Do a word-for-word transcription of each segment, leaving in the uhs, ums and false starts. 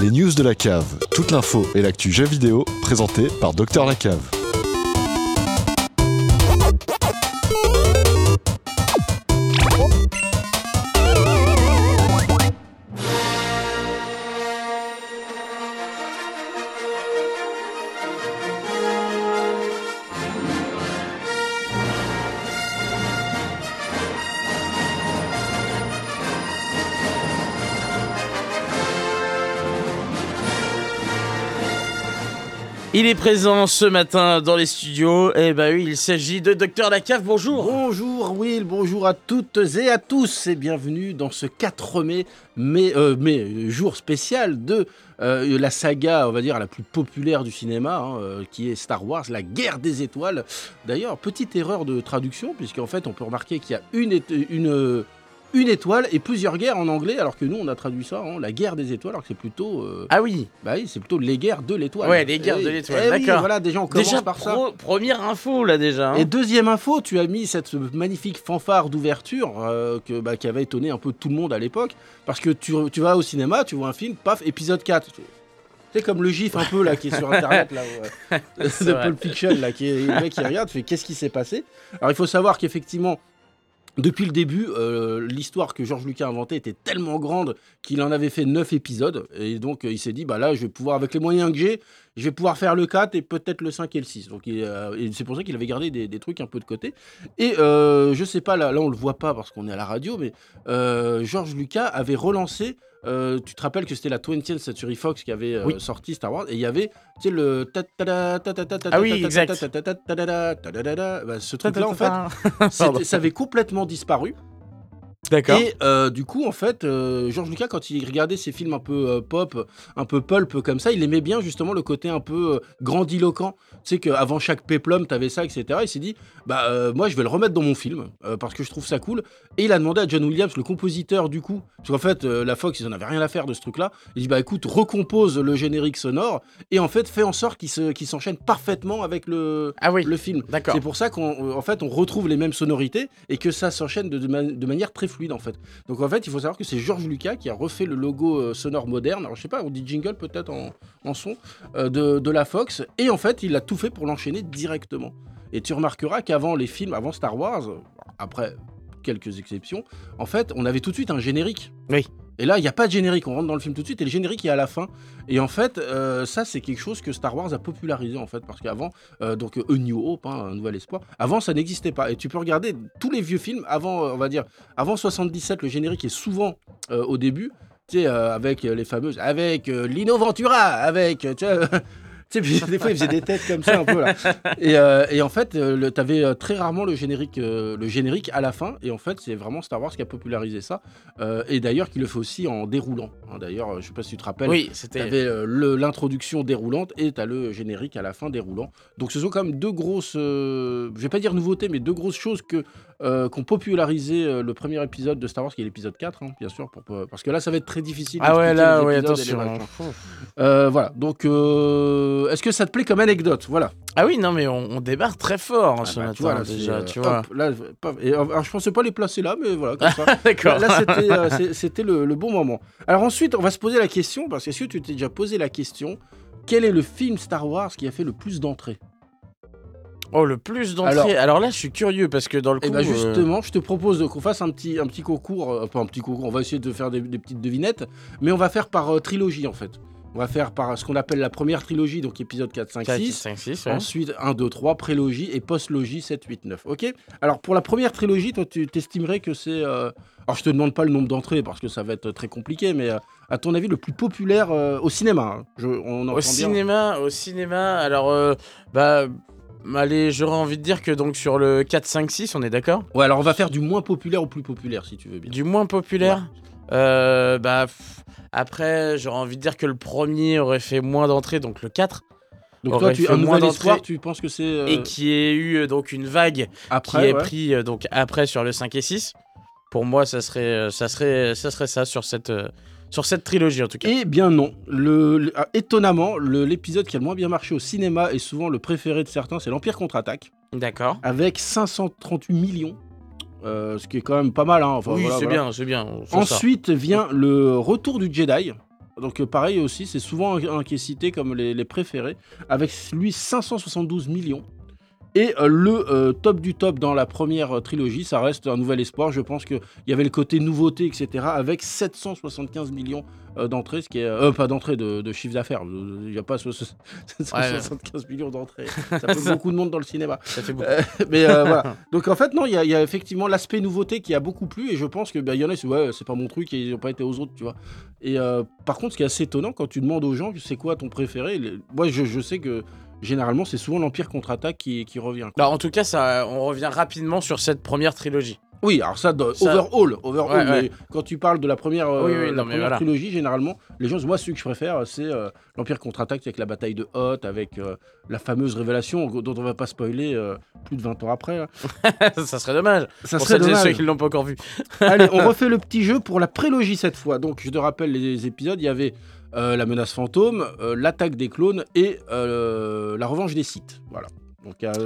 Les news de la cave, toute l'info et l'actu jeux vidéo présenté par Docteur Lacave. Il est présent ce matin dans les studios, et bah oui, il s'agit de Docteur Lacave, bonjour. Bonjour Will, bonjour à toutes et à tous, et bienvenue dans ce quatre mai, mai, euh, mai jour spécial de euh, la saga, on va dire, la plus populaire du cinéma, hein, euh, qui est Star Wars, la guerre des étoiles. D'ailleurs, petite erreur de traduction, puisqu'en fait, on peut remarquer qu'il y a une... une, une Une étoile et plusieurs guerres en anglais, alors que nous on a traduit ça, hein, la guerre des étoiles, alors que c'est plutôt. Euh... Ah oui. Bah oui, c'est plutôt les guerres de l'étoile. Ouais, les guerres et, de l'étoile. Et d'accord. Oui, voilà, déjà on commence déjà, par pro- ça. Première info là déjà. Hein. Et deuxième info, tu as mis cette magnifique fanfare d'ouverture euh, que, bah, qui avait étonné un peu tout le monde à l'époque, parce que tu, tu vas au cinéma, tu vois un film, paf, épisode quatre. C'est comme le gif un peu là qui est sur internet là, ouais, de Pulp Fiction là, qui est le mec qui regarde, fait qu'est-ce qui s'est passé. Alors il faut savoir qu'effectivement. Depuis le début, euh, l'histoire que George Lucas a inventée était tellement grande qu'il en avait fait neuf épisodes. Et donc, euh, il s'est dit, bah là, je vais pouvoir, avec les moyens que j'ai, je vais pouvoir faire le quatre et peut-être le cinq et le six. Donc, il, euh, et c'est pour ça qu'il avait gardé des, des trucs un peu de côté. Et euh, je sais pas, là, là, on le voit pas parce qu'on est à la radio, mais euh, George Lucas avait relancé. Euh, tu te rappelles que c'était la twentieth Century Fox qui avait euh, oui. sorti Star Wars et il y avait tu sais le ah oui exact ce truc là en fait ça avait complètement disparu. D'accord. Et euh, du coup, en fait, euh, George Lucas, quand il regardait ses films un peu euh, pop, un peu pulp comme ça, il aimait bien justement le côté un peu euh, grandiloquent. Tu sais qu'avant chaque péplum, t'avais ça, et cetera. Il s'est dit, bah euh, moi, je vais le remettre dans mon film euh, parce que je trouve ça cool. Et il a demandé à John Williams, le compositeur du coup, parce qu'en fait, euh, la Fox, ils en avaient rien à faire de ce truc-là. Il dit, bah écoute, recompose le générique sonore et en fait, fais en sorte qu'il, se, qu'il s'enchaîne parfaitement avec le, ah oui. le film. D'accord. C'est pour ça qu'en en fait, on retrouve les mêmes sonorités et que ça s'enchaîne de, de, ma- de manière très fluide en fait. Donc en fait, il faut savoir que c'est George Lucas qui a refait le logo euh, sonore moderne. Alors je sais pas, on dit jingle peut-être en, en son euh, de, de la Fox. Et en fait, il a tout fait pour l'enchaîner directement. Et tu remarqueras qu'avant les films, avant Star Wars, après quelques exceptions, en fait, on avait tout de suite un générique. Oui. Et là, il n'y a pas de générique, on rentre dans le film tout de suite et le générique est à la fin. Et en fait, euh, ça, c'est quelque chose que Star Wars a popularisé, en fait, parce qu'avant, euh, donc A New Hope, hein, un nouvel espoir, avant, ça n'existait pas. Et tu peux regarder tous les vieux films, avant, euh, on va dire, avant soixante-dix-sept, le générique est souvent euh, au début, tu sais, euh, avec les fameuses, avec euh, Lino Ventura, avec, tu sais, tu sais, des fois, il faisait des têtes comme ça un peu là. Et, euh, et en fait, euh, tu avais euh, très rarement le générique, euh, le générique à la fin. Et en fait, c'est vraiment Star Wars qui a popularisé ça. Euh, et d'ailleurs, qui le fait aussi en déroulant. Hein, d'ailleurs, euh, je sais pas si tu te rappelles. Oui, c'était. Tu avais euh, l'introduction déroulante et tu as le générique à la fin déroulant. Donc, ce sont quand même deux grosses, euh, je vais pas dire nouveautés, mais deux grosses choses que euh, qu'ont popularisé euh, le premier épisode de Star Wars, qui est l'épisode quatre, hein, bien sûr, pour, pour, parce que là, ça va être très difficile. Ah ouais, là, ouais, attention. Euh, voilà. Donc. Euh, Est-ce que ça te plaît comme anecdote ? Voilà. Ah oui, non, mais on, on démarre très fort hein, ah ce bah, matin, tu vois, là, déjà, euh, tu hop, vois. Là, et, alors, je pensais pas les placer là, mais voilà, comme ça. D'accord. Là, là c'était, euh, c'est, c'était le, le bon moment. Alors ensuite, on va se poser la question, parce que est-ce que tu t'es déjà posé la question, quel est le film Star Wars qui a fait le plus d'entrées ? Oh, le plus d'entrées. Alors, alors là, je suis curieux, parce que dans le coup... Eh ben justement, euh... je te propose qu'on fasse un petit, un petit concours, euh, pas un petit concours, on va essayer de faire des, des petites devinettes, mais on va faire par euh, trilogie, en fait. On va faire par ce qu'on appelle la première trilogie, donc épisode quatre, cinq, six. Ouais. Ensuite, un, deux, trois, prélogie et postlogie sept, huit, neuf. Ok ? Alors, pour la première trilogie, toi, tu t'estimerais que c'est... Euh... Alors, je te demande pas le nombre d'entrées parce que ça va être très compliqué, mais euh, à ton avis, le plus populaire euh, au cinéma hein. Je, on Au cinéma, bien. Au cinéma, alors... Euh, bah... Allez, j'aurais envie de dire que donc sur le quatre, cinq, six, on est d'accord ? Ouais, alors on va faire du moins populaire au plus populaire, si tu veux bien. Du moins populaire ? Ouais. euh, Bah... Pff... Après, j'aurais envie de dire que le premier aurait fait moins d'entrées, donc le quatre. Donc toi, tu, un nouvel espoir, tu penses que c'est... Euh... Et qui ait eu donc une vague après, qui est ouais. pris euh, donc, après sur le cinq et six. Pour moi, ça serait ça, serait, ça, serait ça sur cette, euh, sur cette trilogie en tout cas. Eh bien non. Le, le, ah, étonnamment, le, l'épisode qui a le moins bien marché au cinéma et souvent le préféré de certains, c'est l'Empire contre-attaque. D'accord. Avec cinq cent trente-huit millions. Euh, ce qui est quand même pas mal. Hein. Enfin, oui, voilà, c'est voilà. bien, c'est bien. Ensuite ça. vient le Retour du Jedi. Donc euh, pareil aussi, c'est souvent un, un qui est cité comme les, les préférés, avec lui cinq cent soixante-douze millions. Et euh, le euh, top du top dans la première euh, trilogie, ça reste un nouvel espoir. Je pense qu'il y avait le côté nouveauté, et cetera, avec sept cent soixante-quinze millions euh, d'entrées, ce qui est euh, pas d'entrées, de, de chiffre d'affaires. Il n'y a pas sept cent soixante-quinze ouais, millions d'entrées. Ça fait beaucoup de monde dans le cinéma. Ça fait beaucoup. Euh, mais euh, voilà. Donc en fait, non, il y, y a effectivement l'aspect nouveauté qui a beaucoup plu, et je pense que bah, y en a, c'est ouais, c'est pas mon truc, et ils n'ont pas été aux autres, tu vois. Et euh, par contre, ce qui est assez étonnant, quand tu demandes aux gens, c'est quoi ton préféré, les... moi, je, je sais que généralement, c'est souvent l'Empire contre-attaque qui, qui revient. Quoi. Alors, en tout cas, ça, on revient rapidement sur cette première trilogie. Oui, alors ça, de, ça... overall, overall ouais, mais ouais. quand tu parles de la première, euh, oui, oui, la non, première voilà. trilogie, généralement, les gens, moi, celui que je préfère, c'est euh, l'Empire contre-attaque avec la bataille de Hoth, avec euh, la fameuse révélation dont on va pas spoiler euh, plus de vingt ans après. Là. Ça serait dommage. Ça pour serait celles et dommage. ceux qui ne l'ont pas encore vu. Allez, on refait le petit jeu pour la prélogie cette fois. Donc, je te rappelle les épisodes, il y avait euh, la menace fantôme, euh, l'attaque des clones et euh, la revanche des Sith. Voilà. Donc, euh...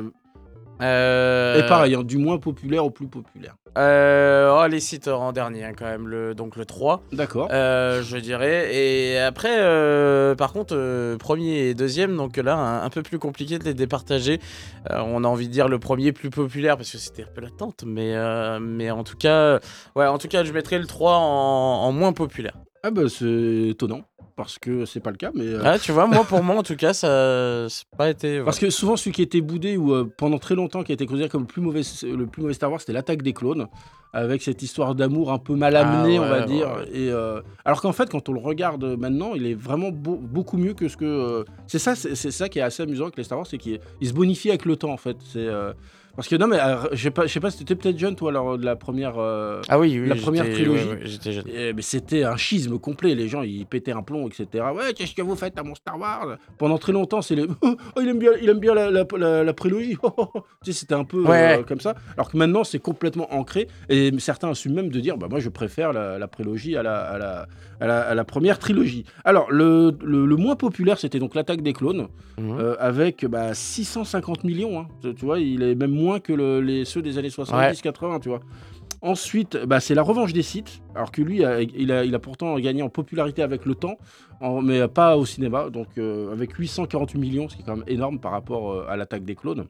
Euh... Et pareil, hein, du moins populaire au plus populaire. Euh... Oh, les Sith en dernier, hein, quand même, le... donc le trois. D'accord. Euh, je dirais. Et après, euh, par contre, euh, premier et deuxième, donc là, un, un peu plus compliqué de les départager. Euh, on a envie de dire le premier plus populaire, parce que c'était un peu l'attente, mais, euh, mais en tout cas, ouais, en tout cas, je mettrais le trois en, en moins populaire. Ah bah c'est étonnant. Parce que c'est pas le cas, mais... Euh... Ah, tu vois, moi, pour moi, en tout cas, ça n'a pas été... Ouais. Parce que souvent, celui qui était boudé, ou euh, pendant très longtemps, qui a été considéré comme le plus mauvais, le plus mauvais Star Wars, c'était l'attaque des clones, avec cette histoire d'amour un peu mal amenée, ah, ouais, on va ouais, dire. Ouais. Et, euh... Alors qu'en fait, quand on le regarde maintenant, il est vraiment beau, beaucoup mieux que ce que... Euh... C'est ça, c'est, c'est ça qui est assez amusant avec les Star Wars, c'est qu'il il se bonifie avec le temps, en fait. C'est... Euh... Parce que non, mais euh, je sais pas, je sais pas si t'étais peut-être jeune, toi, alors, de la première, euh, ah oui, oui, la première trilogie. Ouais, ouais, j'étais jeune. Et, mais c'était un schisme complet. Les gens, ils pétaient un plomb, et cetera. Ouais, qu'est-ce que vous faites à mon Star Wars ? Pendant très longtemps, c'est les. Oh, il aime bien, il aime bien la, la, la, la prélogie. Tu sais, c'était un peu ouais. euh, comme ça. Alors que maintenant, c'est complètement ancré. Et certains assument même de dire, bah moi, je préfère la, la prélogie à la, à la, à la, à la première trilogie. Alors, le, le, le moins populaire, c'était donc l'attaque des clones, mmh. euh, avec bah, six cent cinquante millions. Hein. Tu vois, il est même moins que le, les ceux des années soixante-dix quatre-vingts, ouais. Tu vois. Ensuite, bah, c'est la revanche des Sith, alors que lui, a, il, a, il a pourtant gagné en popularité avec le temps, en, mais pas au cinéma, donc euh, avec huit cent quarante-huit millions, ce qui est quand même énorme par rapport euh, à l'attaque des clones.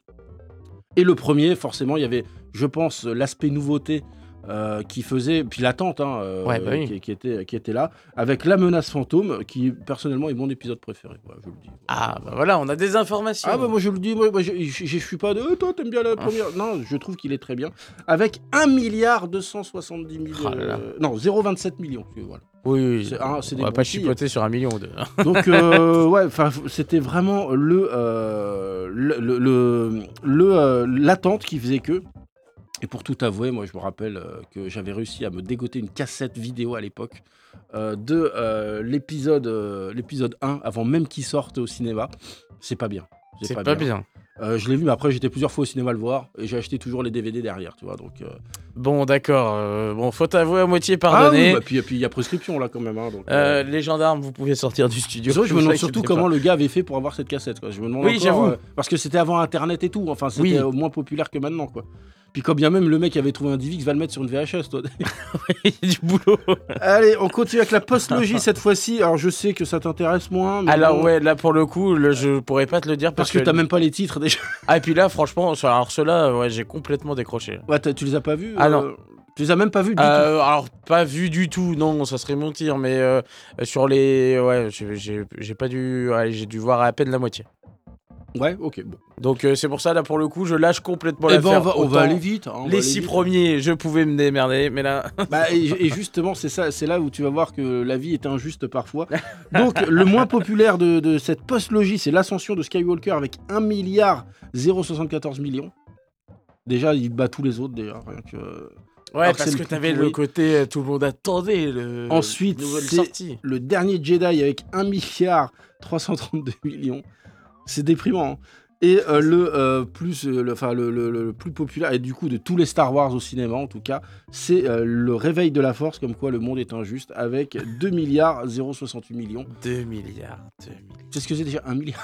Et le premier, forcément, il y avait, je pense, l'aspect nouveauté euh, qui faisait, puis l'attente hein, euh, ouais, bah oui. qui, qui, était, qui était là, avec la menace fantôme, qui personnellement est mon épisode préféré, ouais, je le dis. Ah bah voilà, on a des informations. Ah bah moi je le dis, moi, moi je, je, je suis pas de oh, toi t'aimes bien la première. Non, je trouve qu'il est très bien. Avec un milliard deux cent soixante-dix millions. Oh euh, non, zéro virgule vingt-sept millions. Voilà. Oui, oui. C'est, hein, c'est on va pas chipoter sur un million ou deux. Donc euh, ouais, c'était vraiment le, euh, le, le, le, le euh, l'attente qui faisait que. Et pour tout avouer, moi je me rappelle euh, que j'avais réussi à me dégoter une cassette vidéo à l'époque euh, de euh, l'épisode, euh, l'épisode un, avant même qu'il sorte au cinéma. C'est pas bien. C'est, c'est pas, pas bien. bien. Euh, je l'ai vu, mais après j'étais plusieurs fois au cinéma le voir et j'ai acheté toujours les D V D derrière, tu vois. Donc euh... bon, d'accord. Euh, bon, faut t'avouer à moitié pardonné. Ah oui, bah, puis il y a prescription là quand même. Hein, donc, euh, euh... Les gendarmes, vous pouvez sortir du studio. Je me demande surtout comment pas. le gars avait fait pour avoir cette cassette. Quoi. Je me demande oui, encore, j'avoue. Euh, parce que c'était avant Internet et tout. Enfin, c'était oui. moins populaire que maintenant, quoi. Puis quand bien même le mec avait trouvé un D V X va le mettre sur une V H S, toi. Il y a du boulot. Allez, on continue avec la postlogie cette fois-ci. Alors je sais que ça t'intéresse moins. Mais alors bon... ouais, là pour le coup, le, je pourrais pas te le dire parce, parce que, que t'as même pas les titres déjà. Ah et puis là, franchement, alors ceux-là, ouais, j'ai complètement décroché. Ouais, tu les as pas vus Ah euh... non. Tu les as même pas vus du euh, tout. Alors pas vu du tout, non, ça serait mentir, mais euh, sur les, ouais, j'ai, j'ai, j'ai pas dû, ouais, j'ai dû voir à peine la moitié. Ouais, ok, bon. Donc euh, c'est pour ça, là, pour le coup, je lâche complètement eh l'affaire. Ben on, va, on va aller vite. Hein, les six vite. premiers, je pouvais me démerder, mais là... bah, et, et justement, c'est, ça, c'est là où tu vas voir que la vie est injuste parfois. Donc, le moins populaire de, de cette postlogie, c'est l'ascension de Skywalker avec un milliard zéro virgule soixante-quatorze millions. Déjà, il bat tous les autres, déjà. Rien que... Ouais, alors parce que, que t'avais le côté, euh, tout le monde attendait le Ensuite, c'est sortie. Le dernier Jedi avec un milliard trois cent trente-deux millions. C'est déprimant. Hein. Et euh, le, euh, plus, euh, le, enfin, le, le, le plus populaire, et du coup de tous les Star Wars au cinéma en tout cas, c'est euh, le réveil de la force, comme quoi le monde est injuste, avec deux milliards zéro soixante-huit millions. deux milliards. deux milliards. C'est ce que c'est déjà un milliard.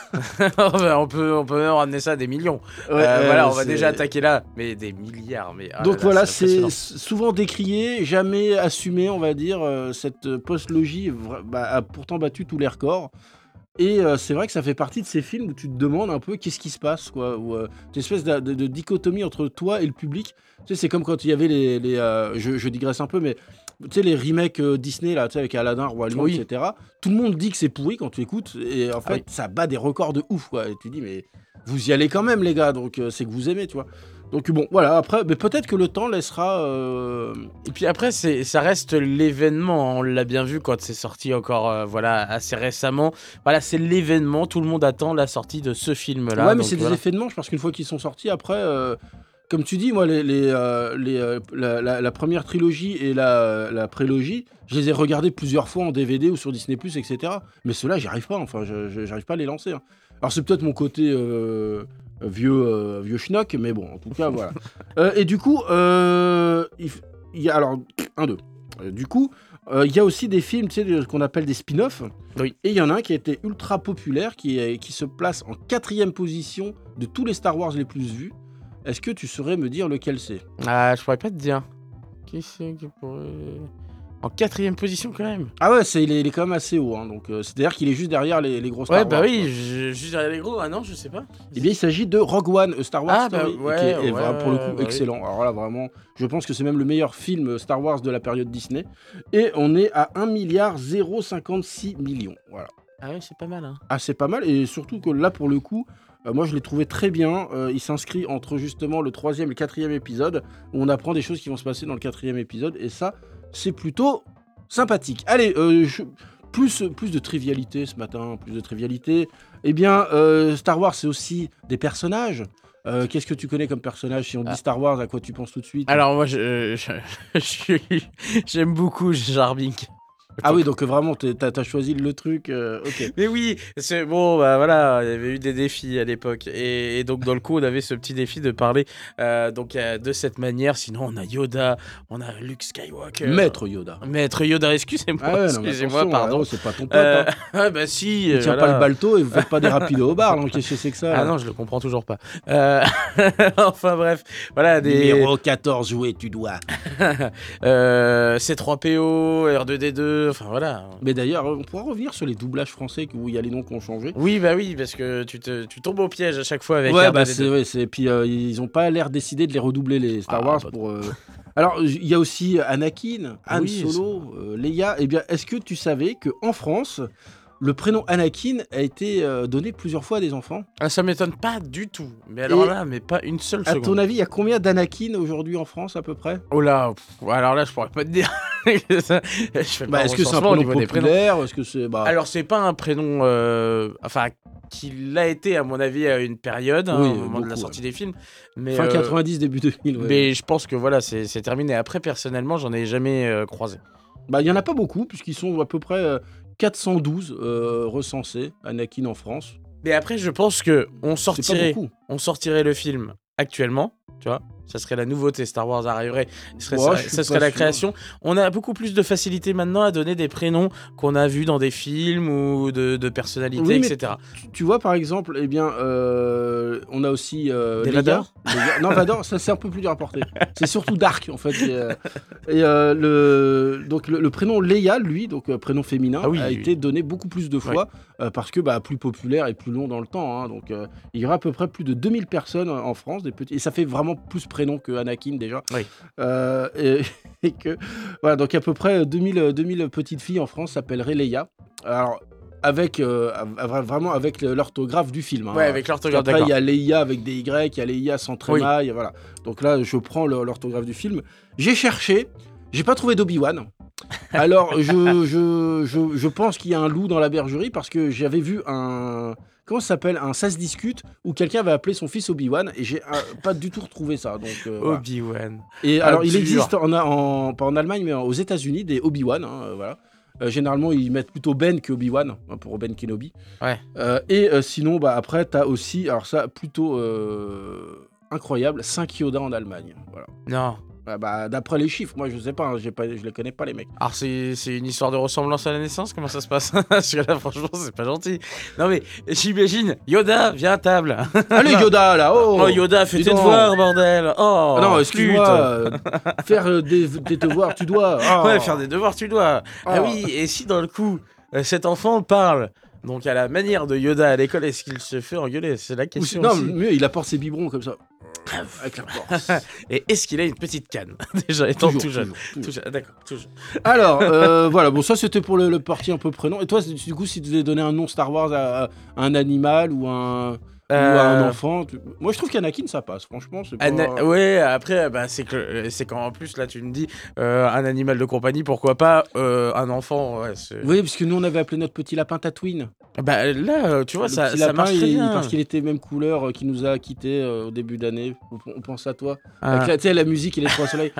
on, peut, on peut même ramener ça à des millions. Ouais, Euh, euh, voilà, on va c'est- déjà attaquer là. Mais des milliards. Mais, ah Donc là là, voilà, c'est c'est impressionnant. souvent décrié, jamais assumé, on va dire. euh, cette post-logie vra- bah, a pourtant battu tous les records. Et euh, c'est vrai que ça fait partie de ces films où tu te demandes un peu qu'est-ce qui se passe, quoi. Ou euh, une espèce de, de- de dichotomie entre toi et le public. Tu sais, c'est comme quand il y avait les. les, euh, je, je digresse un peu, mais tu sais, les remakes euh, Disney, là, tu sais, avec Aladdin, Roi Lion, Oui. et cetera. Tout le monde dit que c'est pourri quand tu écoutes. Et en fait, Ah oui. ça bat des records de ouf, quoi. Et tu dis, mais vous y allez quand même, les gars. Donc euh, c'est que vous aimez, tu vois. Donc bon, voilà, après, mais peut-être que le temps laissera. euh, Et puis après, c'est, ça reste l'événement. On l'a bien vu quand c'est sorti encore euh, voilà, assez récemment. Voilà, c'est l'événement. Tout le monde attend la sortie de ce film-là. ouais, mais donc c'est des voilà. effets de manche parce qu'une fois qu'ils sont sortis, après, euh, comme tu dis, moi, les, les, euh, les, euh, la, la- la première trilogie et la, la prélogie, je les ai regardés plusieurs fois en D V D ou sur Disney plus, et cetera. Mais ceux-là, j'y arrive pas. Enfin, je, je- j'arrive pas à les lancer. hein. Alors, c'est peut-être mon côté euh, vieux, euh, vieux schnock, mais bon, en tout cas, voilà. Euh, et du coup, euh, il, f- il y a alors un, deux. Euh, du coup, euh, il y a aussi des films, tu sais, de- qu'on appelle des spin-offs. Oui. Et il y en a un qui a été ultra populaire, qui, est- qui se place en quatrième position de tous les Star Wars les plus vus. Est-ce que tu saurais me dire lequel c'est? Ah, je pourrais pas te dire. Qui c'est qui pourrait. En quatrième position quand même. Ah ouais, c'est, il, est, il est quand même assez haut. Hein, donc, euh, c'est-à-dire qu'il est juste derrière les, les gros Star Ouais, Wars. bah oui, quoi. je- juste derrière les gros. Ah non, je sais pas. Eh bien, il s'agit de Rogue One, A Star Wars Ah, bah Story, ouais, qui est, est ouais, vra- pour le ouais, coup bah oui. excellent. Alors là, vraiment, je pense que c'est même le meilleur film Star Wars de la période Disney. Et on est à un milliard zéro cinquante-six millions. Voilà. Ah ouais, c'est pas mal. Hein. Ah, c'est pas mal, et surtout que là, pour le coup, euh, moi je l'ai trouvé très bien. Euh, il s'inscrit entre justement le troisième et le quatrième épisode, où on apprend des choses qui vont se passer dans le quatrième épisode, et ça, c'est plutôt sympathique. Allez, euh, je- plus, plus de trivialité ce matin, plus de trivialité. Eh bien, euh, Star Wars, c'est aussi des personnages. Euh, Qu'est-ce que tu connais comme personnage? Si on Ah. dit Star Wars, à quoi tu penses tout de suite? Alors moi, je, je- je suis- j'aime beaucoup Jar Binks. Ah oui, donc euh, vraiment, t'es- t'as as choisi le truc. euh, ok. Mais oui, c'est bon, bah voilà, il y avait eu des défis à l'époque. Et, et donc, dans le coup, on avait ce petit défi de parler euh, donc, euh, de cette manière. Sinon, on a Yoda, on a Luke Skywalker. Maître Yoda. Maître Yoda, excusez-moi, Ah ouais, non, mais excusez-moi, attention, pardon. oh, c'est pas ton pote. Euh, hein. ah bah si. Il euh, tient voilà. pas le balto et vous faites pas des rapides au bar, donc qu'est-ce que c'est que ça? Ah là non, je le comprends toujours pas. Euh, enfin bref, voilà des Numéro quatorze, joué, tu dois. euh, C trois P O, R deux D deux, enfin voilà. Mais d'ailleurs, on pourra revenir sur les doublages français où il y a les noms qui ont changé. Oui, bah oui, parce que tu, te, tu tombes au piège à chaque fois avec Ouais, R deux bah D deux. c'est ouais, c'est puis euh, ils ont pas l'air décidé de les redoubler les Star Ah, Wars bah, pour. euh, Alors il y a aussi Anakin, Han Oui, Solo, euh, Leia. Eh bien, est-ce que tu savais que en France, le prénom Anakin a été euh, donné plusieurs fois à des enfants? Ah, ça m'étonne pas du tout. Mais alors Et là, mais pas une seule À seconde. ton avis, il y a combien d'Anakin aujourd'hui en France à peu près? Oh là, pff, alors là, je pourrais pas te dire. Ça, je fais pas Bah, un est-ce que c'est un recensement au prénom niveau des prénoms. populaire? Est-ce que c'est bah... Alors, c'est pas un prénom. euh, Enfin, qui l'a été, à mon avis, à une période, hein, Oui, au moment de la beaucoup, sortie des films. Mais, fin euh, quatre-vingt-dix, début deux mille. ouais. mais je pense que voilà, c'est c'est terminé. Après, personnellement, j'en ai jamais euh, croisé. Bah, il y en a pas beaucoup, puisqu'ils sont à peu près euh, quatre cent douze euh, recensés, Anakin en France. Mais après, je pense que on C'est pas sortirait, beaucoup. on sortirait le film actuellement, tu vois. Ça serait la nouveauté, Star Wars arriverait, ce serait, Ouais, ça, je suis ça serait pas la sûr. création. On a beaucoup plus de facilité maintenant à donner des prénoms qu'on a vus dans des films ou de, de personnalités, Oui, mais et cetera. Tu, tu vois, par exemple, eh bien, euh, on a aussi euh, Des Leia. Vador Leia- Non, Vador, ça c'est un peu plus dur à porter. C'est surtout Dark, en fait. Et, euh, et, euh, le, donc le, le prénom Leia, lui, donc euh, prénom féminin, Ah oui, a oui. été donné beaucoup plus de fois euh, parce que bah, plus populaire et plus long dans le temps. hein. donc euh, il y aura à peu près plus de deux mille personnes en France, des petits, et ça fait vraiment plus prénom que Anakin déjà. Oui. Euh, et, et que voilà, donc à peu près deux mille, deux mille petites filles en France s'appelleraient Leia. Alors avec euh, av- vraiment avec le- l'orthographe du film. hein. Ouais, avec l'orthographe, Après, d'accord. il y a Leia avec des Y, il y a Leia sans tréma, il y a- voilà. Donc là, je prends le- l'orthographe du film. J'ai cherché, j'ai pas trouvé d'Obi-Wan. Alors, je, je, je, je pense qu'il y a un loup dans la bergerie parce que j'avais vu un. Comment ça s'appelle? Un Ça se discute où quelqu'un avait appelé son fils Obi-Wan et j'ai euh, pas du tout retrouvé ça. Donc, euh, voilà. Obi-Wan. Et Ah, alors, il dur. existe, en, en- pas en Allemagne, mais aux États-Unis, des Obi-Wan. hein, euh, voilà. Euh, généralement, ils mettent plutôt Ben que Obi-Wan, hein, pour Ben Kenobi. Ouais. Euh, et euh, sinon, bah, après, t'as aussi, alors ça, plutôt euh, incroyable, cinq Yoda en Allemagne. Voilà. Non. Ah bah, d'après les chiffres, moi je sais pas, hein, j'ai pas, je les connais pas les mecs. Alors c'est, c'est une histoire de ressemblance à la naissance, comment ça se passe? Parce que là franchement c'est pas gentil. Non mais j'imagine, Yoda, viens à table. Allez Yoda là, oh, Oh Yoda, fais dis tes donc. devoirs bordel. Oh Ah non, excuse-moi, flûte. euh, faire euh, des, des devoirs, tu dois. Ah. Ouais, faire des devoirs tu dois. Ah Ah. oui, et si dans le coup, euh, cet enfant parle, donc à la manière de Yoda à l'école, est-ce qu'il se fait engueuler? C'est la Ou question si- non, aussi. mais il apporte ses biberons comme ça. Avec la force. Et est-ce qu'il a une petite canne? Déjà étant Toujours, tout jeune. toujours, toujours. Tout jeune. Ah, d'accord, tout jeune. Alors, euh, voilà, bon, ça c'était pour le, le parti un peu prénom. Et toi, c'est- du coup, si tu devais donner un nom Star Wars à, à un animal ou un, ou à un Euh, enfant, tu- moi je trouve qu'Anakin ça passe, franchement. C'est pas... Ana- Ouais, après, bah, c'est que c'est quand en plus là tu me dis euh, un animal de compagnie, pourquoi pas euh, un enfant. Ouais, c'est- Oui, parce que nous on avait appelé notre petit lapin Tatooine. Bah là, euh, tu vois, Le ça, petit ça lapin, marche très il- bien. parce qu'il était même couleur, euh, qui nous a quittés euh, au début d'année. On, on pense à toi. Ah. Avec la, tu sais, la musique et les trois soleils.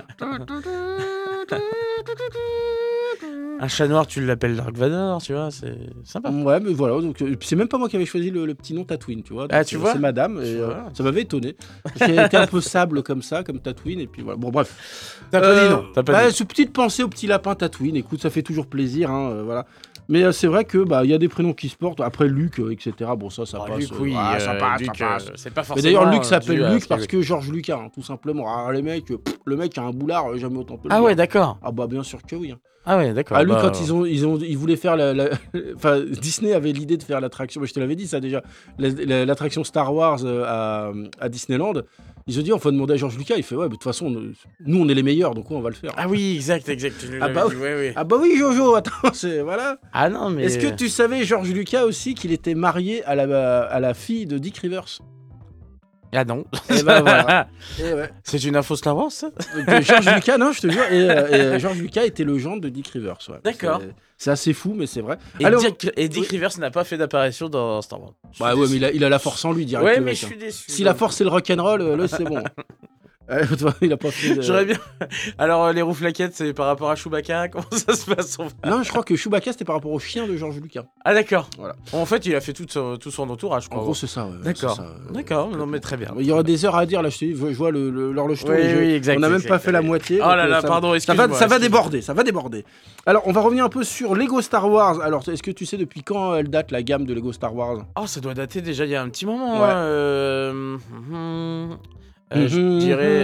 Un chat noir, tu l'appelles Dark Vador, tu vois, c'est sympa. Ouais, mais voilà. Donc, euh, c'est même pas moi qui avais choisi le, le petit nom Tatooine, tu vois. Ah, Donc, tu euh, vois C'est madame. Et, Tu euh, vois. ça m'avait étonné. Parce qu'elle était un peu sable comme ça, comme Tatooine. Et puis voilà. Bon, bref. T'as pas Euh, dit non. T'as pas ouais, dit. ce petite pensée au petit lapin Tatooine. Écoute, ça fait toujours plaisir. Hein, euh, voilà. Mais euh, c'est vrai que bah il y a des prénoms qui se portent. Après Luc, euh, et cetera. Bon, ça, ça Oh, passe. Luc, euh, oui, ah, ça euh, passe, Luc, ça passe. euh, c'est pas Mais forcément. d'ailleurs, Luc euh, s'appelle dû à Luc ce parce qu'il- que Georges Lucas, hein, tout simplement. Alors, les mecs, euh, pff, le mec a un boulard, euh, jamais autant te le Ah dire. ouais, d'accord. Ah bah bien sûr que oui. hein. Ah ouais, d'accord. Ah lui, bah, quand ils ont, ils ont, ils voulaient faire la, la- enfin Disney avait l'idée de faire l'attraction. Moi, je te l'avais dit ça déjà. La- la- L'attraction Star Wars euh, à, à Disneyland. Ils ont dit, on faut demander à Georges Lucas. Il fait, ouais, mais de toute façon, on- nous on est les meilleurs, donc ouais, on va le faire. Ah oui, exact, exact. tu nous Ah l'avais bah dit, ouais, ouais. Ah bah oui, Jojo. Attends, c'est voilà. Ah non, mais. Est-ce que tu savais Georges Lucas aussi qu'il était marié à la, à la fille de Dick Rivers? Ah non. Et ben voilà. Et ouais. C'est une info Star Wars, ça? Donc, euh, Georges Lucas, non, je te jure. Et, euh, et, euh, Georges Lucas était le gendre de Dick Rivers. Ouais. D'accord. C'est- C'est assez fou, mais c'est vrai. Et, Alors- Dick, et Dick oui. Rivers n'a pas fait d'apparition dans Star Wars. Je suis Bah ouais, déçu. mais il a, il a la force en lui, direct. Ouais, le mais mec, je hein. suis déçu. Si la force c'est le rock'n'roll, euh, là c'est bon. Euh, tu vois, il a pas fait. de- J'aurais bien. Alors, euh, les rouflaquettes, c'est par rapport à Chewbacca? Comment ça se passe en fait? Non, je crois que Chewbacca c'était par rapport au chien de Georges Lucas. Ah, d'accord. Voilà. En fait, il a fait tout son, tout son entourage, je En crois. gros, c'est ça. ouais, D'accord. c'est ça, euh, D'accord, non, mais très bien. Il y aura des heures à dire là. Je, te dis, je je vois le- le- l'horloge tourner, Oui, je- oui, exact, On n'a même exact, pas fait la oui. moitié. Oh donc, là euh, là, ça- pardon, Ça va, excuse-moi. ça va excuse-moi. déborder, ça va déborder. Alors, on va revenir un peu sur Lego Star Wars. Alors, est-ce que tu sais depuis quand elle date la gamme de Lego Star Wars? Oh, ça doit dater déjà il y a un petit moment. Ouais. hein, euh, mhm. Euh, je Mhm. dirais.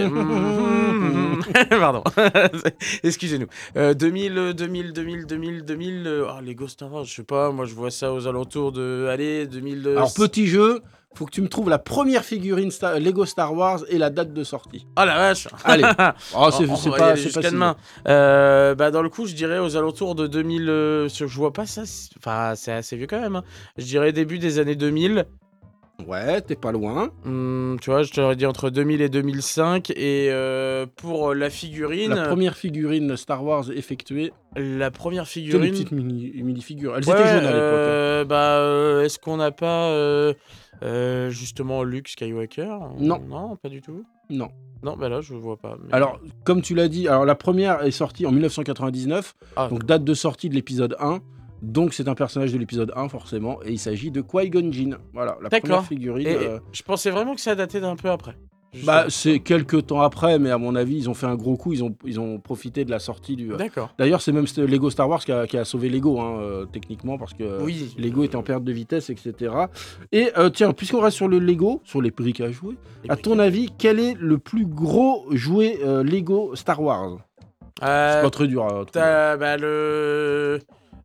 mhm. Pardon. Excusez-nous. Euh, deux mille, deux mille, deux mille, deux mille, deux mille. euh, Oh, Lego Star Wars, je sais pas. Moi, je vois ça aux alentours de. Allez, deux mille. Alors, petit jeu, faut que tu me trouves la première figurine Star- Lego Star Wars et la date de sortie. Oh la vache. Allez. Oh, c'est On- on c'est va y pas, aller c'est jusqu'à pas si demain. Euh, bah dans le coup, je dirais aux alentours de deux mille. euh, parce que je vois pas ça. c'est- Enfin, c'est assez vieux quand même. hein. Je dirais début des années deux mille. Ouais, t'es pas loin. Hum, tu vois, je t'aurais dit entre deux mille et deux mille cinq. Et euh, pour la figurine, La première figurine Star Wars effectuée, la première c'était les figurine. petites mini, mini-figures. Elles Ouais, étaient jaunes à l'époque. hein. euh, bah, euh, est-ce qu'on n'a pas euh, euh, justement Luke Skywalker? Non. Non, pas du tout. Non. Non, bah là, je vois pas. mais- Alors, comme tu l'as dit, alors la première est sortie en mille neuf cent quatre-vingt-dix-neuf, Ah, donc date de sortie de l'épisode un. Donc c'est un personnage de l'épisode un forcément, et il s'agit de Qui-Gon Jinn. Voilà, la D'accord. première figurine. et, euh, je pensais vraiment que ça datait d'un peu après. Bah, Justement. c'est quelques temps après, mais à mon avis, ils ont fait un gros coup. Ils ont, ils ont profité de la sortie du. D'accord. D'ailleurs, c'est même ce- Lego Star Wars qui a, qui a sauvé Lego, hein, euh, techniquement, parce que Oui. Lego était en perte de vitesse, et cetera. Et euh, tiens, puisqu'on reste sur le Lego, sur les briques à jouer, Les à ton avis, quel est le plus gros jouet euh, Lego Star Wars? Euh, C'est pas très dur à trouver. t'as, bah, le...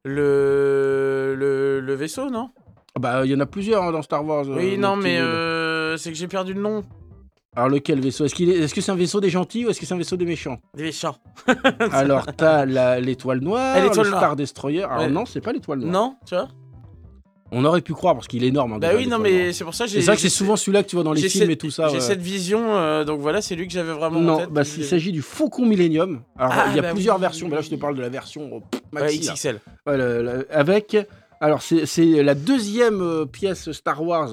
le le le vaisseau, non? Bah, il y en a plusieurs hein, dans Star Wars. euh, Oui, mon non, petit mais Will. euh, c'est que j'ai perdu le nom. Alors, lequel vaisseau? Est-ce qu'il est... est-ce que c'est un vaisseau des gentils ou est-ce que c'est un vaisseau des méchants? Des méchants. Alors, t'as la- l'étoile noire, Ah, l'étoile le noire. Star Destroyer. Alors, Ouais. non, c'est pas l'étoile noire. Non, tu vois? On aurait pu croire parce qu'il est énorme. hein, Bah déjà, oui, non, l'étoile noire. mais c'est pour ça que j'ai. C'est vrai que c'est j'ai- souvent celui-là que tu vois dans les j'ai films cette- et tout ça. J'ai ouais. cette vision, euh, donc voilà, c'est lui que j'avais vraiment en Non, tête. bah, que je il voulais- s'agit du Faucon Millenium. Alors, Ah, il y a bah plusieurs oui, versions, mais là, oui, je te oui. parle de la version euh, pff, Ouais, maxi. là. X X L. Ouais, le- le- avec. Alors, c'est c'est la deuxième euh, pièce Star Wars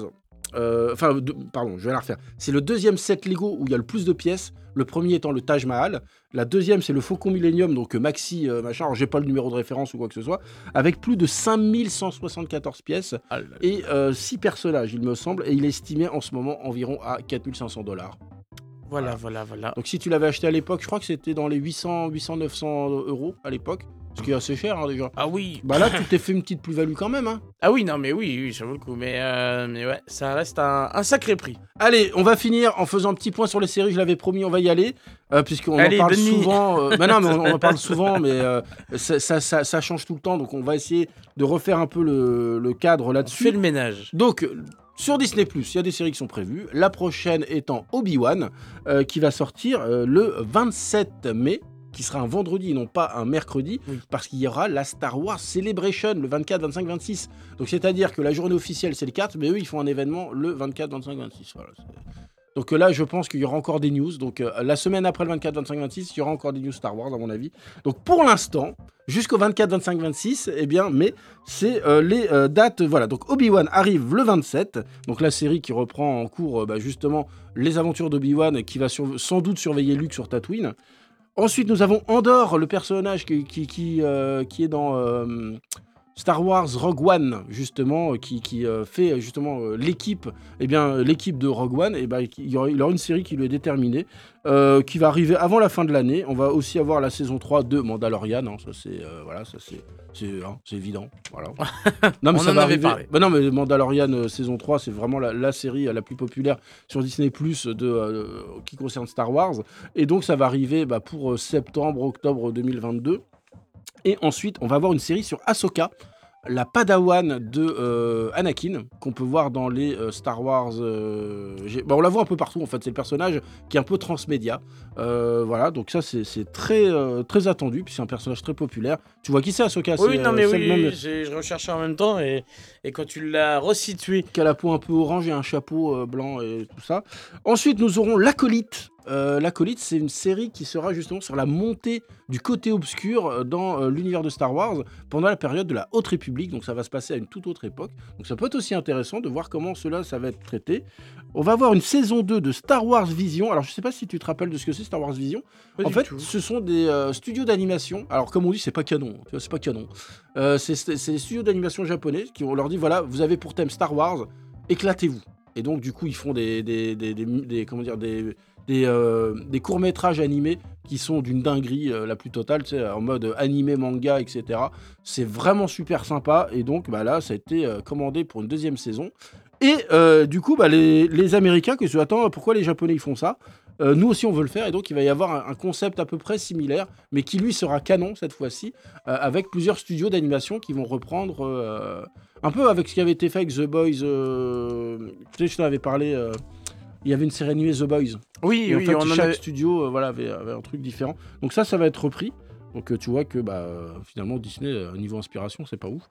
euh, enfin, de- pardon, je vais la refaire. C'est le deuxième set Lego où il y a le plus de pièces. Le premier étant le Taj Mahal. La deuxième, c'est le Faucon Millennium, donc euh, Maxi, euh, machin. Alors, j'ai pas le numéro de référence ou quoi que ce soit. Avec plus de cinq mille cent soixante-quatorze pièces Ah là là. et six personnages, il me semble. Et il est estimé en ce moment environ à quatre mille cinq cents dollars. Voilà, voilà, voilà. Donc, si tu l'avais acheté à l'époque, je crois que c'était dans les huit cents, huit cents, neuf cents euros à l'époque. Ce qui est assez cher, hein, déjà. Ah oui. Bah là, tu t'es fait une petite plus-value quand même, hein. Ah oui, non, mais oui, oui, ça vaut le coup. Mais, euh, mais ouais, ça reste un, un sacré prix. Allez, on va finir en faisant un petit point sur les séries. Je l'avais promis, on va y aller. Euh, puisqu'on Allez, en parle Denis. souvent. Euh, bah non, mais on, on en parle souvent, mais euh, ça, ça, ça, ça change tout le temps. Donc, on va essayer de refaire un peu le, le cadre On là-dessus. fait le ménage. Donc, sur Disney plus, il y a des séries qui sont prévues. La prochaine étant Obi-Wan, euh, qui va sortir euh, le vingt-sept mai, qui sera un vendredi et non pas un mercredi, Oui. parce qu'il y aura la Star Wars Celebration le vingt-quatre, vingt-cinq, vingt-six. Donc, c'est-à-dire que la journée officielle, c'est le quatre, mais eux, ils font un événement le vingt-quatre, vingt-cinq, vingt-six. Voilà. c'est- Donc euh, là, je pense qu'il y aura encore des news. Donc euh, la semaine après le vingt-quatre, vingt-cinq, vingt-six, il y aura encore des news Star Wars, à mon avis. Donc pour l'instant, jusqu'au vingt-quatre, vingt-cinq, vingt-six, eh bien, mais c'est euh, les euh, dates. Voilà. Donc Obi-Wan arrive le vingt-sept. Donc la série qui reprend en cours, euh, bah, justement, les aventures d'Obi-Wan, et qui va sur- sans doute surveiller Luke sur Tatooine. Ensuite, nous avons Andor, le personnage qui, qui, qui, euh, qui est dans euh, Star Wars Rogue One, justement, euh, qui, qui euh, fait euh, justement euh, l'équipe, eh bien, l'équipe de Rogue One. Et ben, il y aura, il y aura une série qui lui est déterminée, euh, qui va arriver avant la fin de l'année. On va aussi avoir la saison trois de Mandalorian. Hein, ça, c'est euh, voilà, ça c'est, c'est, hein, c'est évident. Voilà. Non, mais On ça en va avait arriver. parlé. Bah non, mais Mandalorian euh, saison trois, c'est vraiment la, la série euh, la plus populaire sur Disney plus de euh, qui concerne Star Wars. Et donc, ça va arriver bah, pour euh, septembre, octobre deux mille vingt-deux. Et ensuite, on va avoir une série sur Ahsoka, la Padawan de euh, Anakin, qu'on peut voir dans les euh, Star Wars. euh, j'ai- bah, on la voit un peu partout, en fait. C'est le personnage qui est un peu transmédia. Euh, voilà, donc ça, c'est, c'est très, euh, très attendu, puis c'est un personnage très populaire. Tu vois qui c'est, Ahsoka? Oui, C'est, non, euh, mais celle oui, même oui, j'ai- je recherchais en même temps et, et quand tu l'as resitué. qui a la peau un peu orange et un chapeau euh, blanc et tout ça. Ensuite, nous aurons L'Acolyte. Euh, L'Acolyte, c'est une série qui sera justement sur la montée du côté obscur euh, dans euh, l'univers de Star Wars pendant la période de la Haute République. Donc ça va se passer à une toute autre époque. Donc ça peut être aussi intéressant de voir comment cela ça va être traité. On va avoir une saison deux de Star Wars Vision. Alors je sais pas si tu te rappelles de ce que c'est Star Wars Vision. Pas En du fait, tout. ce sont des euh, studios d'animation. Alors, comme on dit, c'est pas canon. Tu vois, c'est pas canon. Euh, c'est, c'est, c'est des studios d'animation japonais qui on leur dit voilà, vous avez pour thème Star Wars, éclatez-vous. Et donc, du coup, ils font des, des, des, des, des- comment dire, des, des, euh, des courts-métrages animés qui sont d'une dinguerie euh, la plus totale, tu sais, en mode animé, manga, et cetera. C'est vraiment super sympa. Et donc, bah, là, ça a été euh, commandé pour une deuxième saison. Et euh, du coup, bah, les, les Américains qui se disent attends, pourquoi les Japonais ils font ça? Euh, nous aussi on veut le faire, et donc il va y avoir un, un concept à peu près similaire, mais qui lui sera canon cette fois-ci, euh, avec plusieurs studios d'animation qui vont reprendre euh, un peu avec ce qui avait été fait avec The Boys. Euh, tu sais, je t'en avais parlé, euh, il y avait une série animée The Boys. Oui, Et en oui, fait, on en chaque avait... studio euh, voilà, avait, avait un truc différent. Donc ça, ça va être repris. Donc euh, tu vois que bah, euh, finalement Disney, euh, niveau inspiration, c'est pas ouf.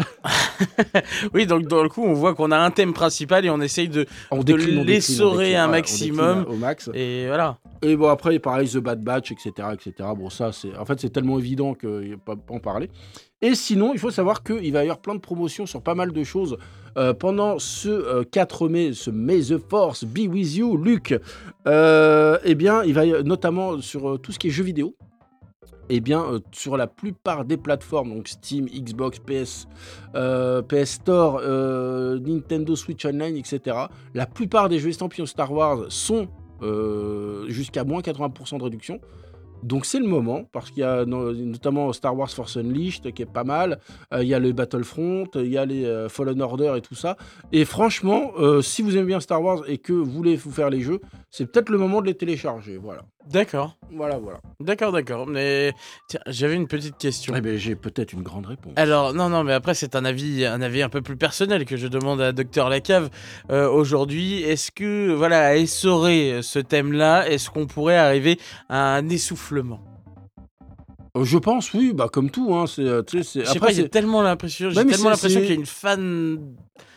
Oui, donc dans le coup, on voit qu'on a un thème principal et on essaye de... On De décline, on décline, on l'essorer décline, un voilà, on maximum. décline au max. Et voilà. Et bon, après, pareil, The Bad Batch, et cetera, et cetera. Bon, ça, c'est... En fait, c'est tellement évident qu'il n'y a pas pas en parler. Et sinon, il faut savoir qu'il va y avoir plein de promotions sur pas mal de choses euh, pendant ce euh, quatre mai, ce May the Force be with you, Luke. Euh, eh bien, il va y... notamment sur euh, tout ce qui est jeux vidéo. Eh bien, euh, sur la plupart des plateformes, donc Steam, Xbox, P S, euh, P S Store, euh, Nintendo Switch Online, et cetera, la plupart des jeux estampillés Star Wars sont euh, jusqu'à moins quatre-vingts pour cent de réduction. Donc c'est le moment, parce qu'il y a no- notamment Star Wars Force Unleashed qui est pas mal, euh, il y a le Battlefront, il y a les euh, Fallen Order et tout ça. Et franchement, euh, si vous aimez bien Star Wars et que vous voulez vous faire les jeux, c'est peut-être le moment de les télécharger. Voilà, D'accord. voilà, voilà. D'accord, d'accord. Mais tiens, j'avais une petite question. Eh bien, j'ai peut-être une grande réponse. Alors, non, non, mais après, c'est un avis, un avis un peu plus personnel que je demande à Docteur Lacave euh, aujourd'hui. Est-ce que, voilà, à essorer ce thème-là, est-ce qu'on pourrait arriver à un essoufflement? Euh, Je pense, oui, bah comme tout, hein, c'est, euh, tu sais, c'est... Je sais Après, pas, j'ai c'est... tellement l'impression, j'ai Ouais, mais tellement c'est- l'impression c'est- qu'il y a une fan,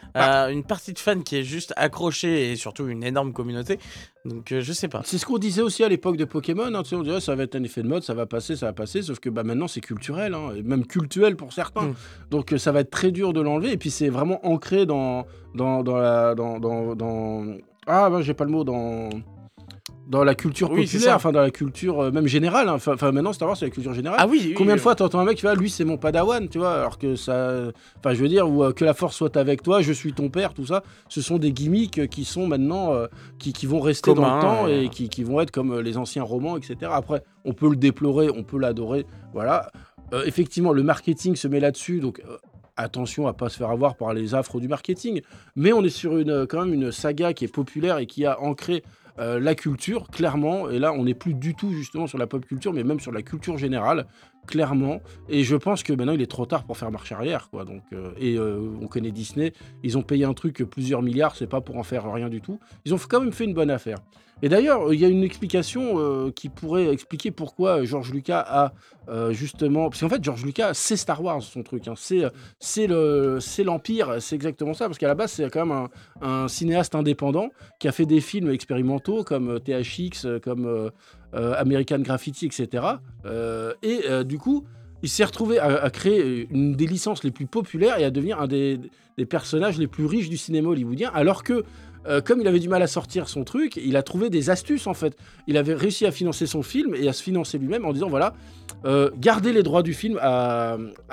euh, une partie de fans qui est juste accrochée et surtout une énorme communauté. Donc euh, je sais pas. C'est ce qu'on disait aussi à l'époque de Pokémon, hein, tu sais, on dirait ça va être un effet de mode, ça va passer, ça va passer, sauf que bah, maintenant c'est culturel, hein, et même cultuel pour certains. Mm. Donc euh, ça va être très dur de l'enlever, et puis c'est vraiment ancré dans, dans, dans la... Dans, dans, dans... Ah, ben, j'ai pas le mot, dans... Dans la culture Oui, c'est populaire, ça. enfin dans la culture euh, même générale, hein. enfin enfin, maintenant c'est à voir, c'est la culture générale. Ah oui, oui, Combien de oui. fois t'entends un mec qui va, lui c'est mon padawan, tu vois, alors que ça, enfin je veux dire, ou euh, que la force soit avec toi, je suis ton père, tout ça, ce sont des gimmicks euh, qui sont maintenant, euh, qui, qui vont rester dans Commun, le temps euh. et qui, qui vont être comme euh, les anciens romans, et cetera. Après, on peut le déplorer, on peut l'adorer, voilà. Euh, effectivement, le marketing se met là-dessus, donc euh, attention à pas se faire avoir par les affres du marketing, mais on est sur une, euh, quand même une saga qui est populaire et qui a ancré Euh, la culture, clairement, et là on n'est plus du tout justement sur la pop culture, mais même sur la culture générale, clairement, et je pense que maintenant il est trop tard pour faire marche arrière, quoi. Donc, euh, et euh, on connaît Disney, ils ont payé un truc plusieurs milliards, c'est pas pour en faire rien du tout, ils ont quand même fait une bonne affaire. Et d'ailleurs, il y a une explication euh, qui pourrait expliquer pourquoi George Lucas a euh, justement... Parce qu'en fait, George Lucas, c'est Star Wars, son truc. Hein. C'est, c'est, le, c'est l'Empire, c'est exactement ça. Parce qu'à la base, c'est quand même un, un cinéaste indépendant qui a fait des films expérimentaux comme euh, T H X, euh, comme euh, euh, American Graffiti, et cetera. Euh, et euh, du coup, il s'est retrouvé à, à créer une des licences les plus populaires et à devenir un des, des personnages les plus riches du cinéma hollywoodien, alors que Euh, comme il avait du mal à sortir son truc, il a trouvé des astuces en fait. Il avait réussi à financer son film et à se financer lui-même en disant voilà, euh, gardez les droits du film à,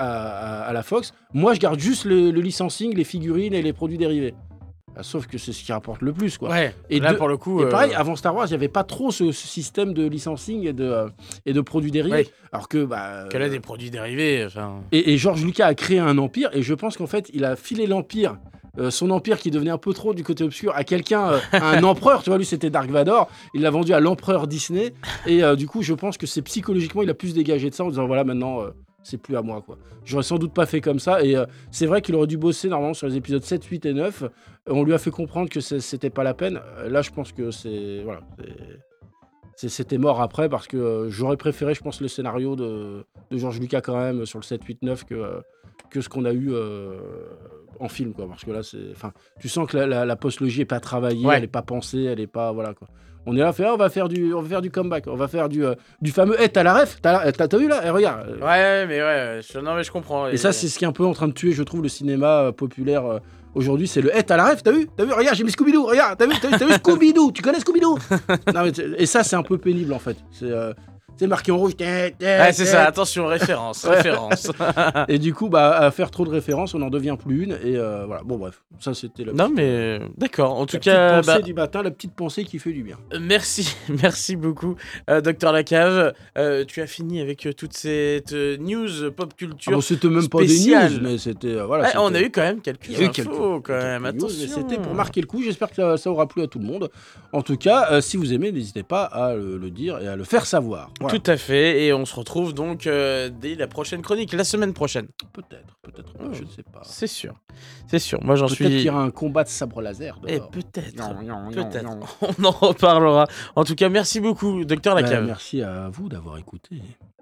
à, à la Fox. Moi, je garde juste le, le licensing, les figurines et les produits dérivés. Ah, sauf que c'est ce qui rapporte le plus, quoi. Ouais, Et là de- pour le coup. Et pareil, euh, avant Star Wars, il n'y avait pas trop ce, ce système de licensing et de, euh, et de produits dérivés. Ouais. Alors que, bah, Qu'elle a des produits dérivés. Enfin. et, et George Lucas a créé un empire, et je pense qu'en fait, il a filé l'empire, euh, son empire qui devenait un peu trop du côté obscur, à quelqu'un, euh, à un empereur. Tu vois, lui, c'était Dark Vador. Il l'a vendu à l'empereur Disney. Et euh, du coup, je pense que c'est psychologiquement, il a plus dégagé de ça en disant voilà, maintenant, euh, c'est plus à moi, quoi. J'aurais sans doute pas fait comme ça. Et euh, c'est vrai qu'il aurait dû bosser normalement sur les épisodes sept, huit et neuf. Euh, on lui a fait comprendre que c'est- c'était pas la peine. Euh, là, je pense que c'est. Voilà. c'est- c'est- C'était mort après parce que euh, j'aurais préféré, je pense, le scénario de, de George Lucas quand même sur le sept, huit, neuf que, euh, que ce qu'on a eu euh, en film, quoi. Parce que là, c'est, enfin, tu sens que la, la, la postlogie est pas travaillée, Ouais. elle est pas pensée, elle est pas, voilà, quoi. On est là, fait, ah, on va faire du, on va faire du comeback, on va faire du, euh, du fameux, hey, t'as la ref, t'as, la- t'as, t'as vu là, Eh, regarde. euh, Ouais, mais ouais, je... non mais je comprends. Et ça, c'est ce qui est un peu en train de tuer, je trouve, le cinéma euh, populaire euh, aujourd'hui. C'est le hey, t'as la ref, t'as vu, t'as vu, regarde, j'ai mis Scooby-Doo, regarde, t'as vu, t'as vu, t'as vu Scooby-Doo, tu connais Scooby-Doo. Non, mais t- Et ça, c'est un peu pénible en fait. C'est, euh, c'est marqué en rouge. Ouais, c'est ça, attention, référence, référence. Et du coup, bah, à faire trop de références, on n'en devient plus une. Et euh, voilà. Bon, bref, ça c'était la Non petite, mais d'accord, en tout la petite cas, pensée bah, du matin, la petite pensée qui fait du bien. merci, merci beaucoup, euh, Docteur Lacave. Euh, tu as fini avec euh, toute cette euh, news pop Ah culture. bon, c'était même pas des spéciale. news, mais c'était euh, voilà. Ouais, on c'était- a eu quand même quelques Il y a eu infos, quelques- quand quelques même. news, Attention. mais c'était pour marquer le coup. J'espère que ça, ça aura plu à tout le monde. En tout cas, euh, si vous aimez, n'hésitez pas à le, le dire et à le faire savoir. Voilà. Tout à fait, et on se retrouve donc euh, dès la prochaine chronique, la semaine prochaine. Peut-être, peut-être pas, Oh. je ne sais pas. C'est sûr, c'est sûr. Moi j'en Peut-être suis. qu'il y aura un combat de sabre laser. Et dehors. peut-être, Non, non, non, peut-être. non. On en reparlera. En tout cas, merci beaucoup, Docteur Bah, Lacave. merci à vous d'avoir écouté.